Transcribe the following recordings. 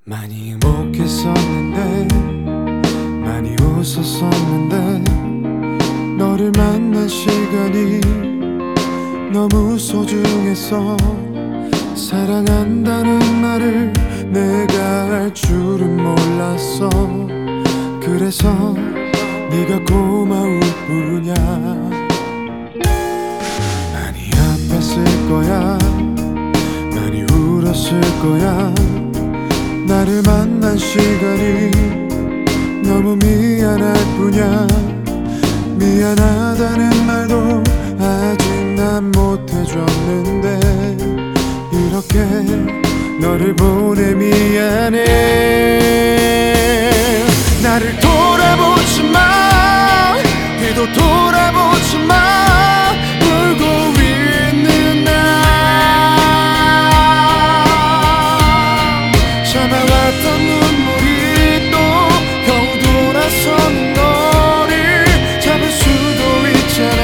많이 행복했었는데 많이 웃었었는데 너를 만난 시간이 너무 소중했어. 사랑한다는 말을 내가 할 줄은 몰랐어. 그래서 네가 고마울 뿐이야. 많이 아팠을 거야, 많이 울었을 거야. 나를 만난 시간이 너무 미안할 뿐이야. 미안하다는 말도 아직 난 못해줬는데 이렇게 너를 보내 미안해. 나를 돌아보지 마, 뒤도 돌아보지 마. 울고 있는 나 참아왔던 눈물이 또 겨우 돌아서는 너를 잡을 수도 있잖아.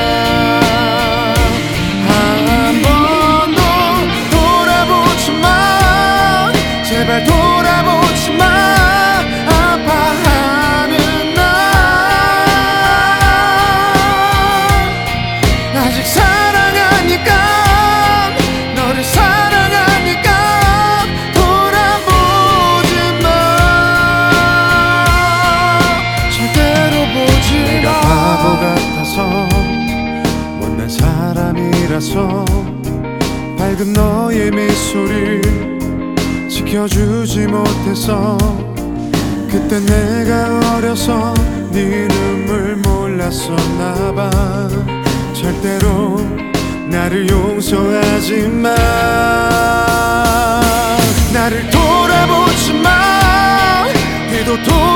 한 번도 돌아보지 마, 제발 돌아보지 마. 아파하는 나 아직 사랑하니까, 너를 사랑하니까 돌아보지 마. 절대로 보지 마. 내가 바보 같아서 못난 사람이라서 밝은 너의 미소를 지켜주지 못했어. 그때 내가 어려서 네 눈물 몰랐었나봐. 절대로 나를 용서하지 마. 나를 돌아보지 마, 뒤도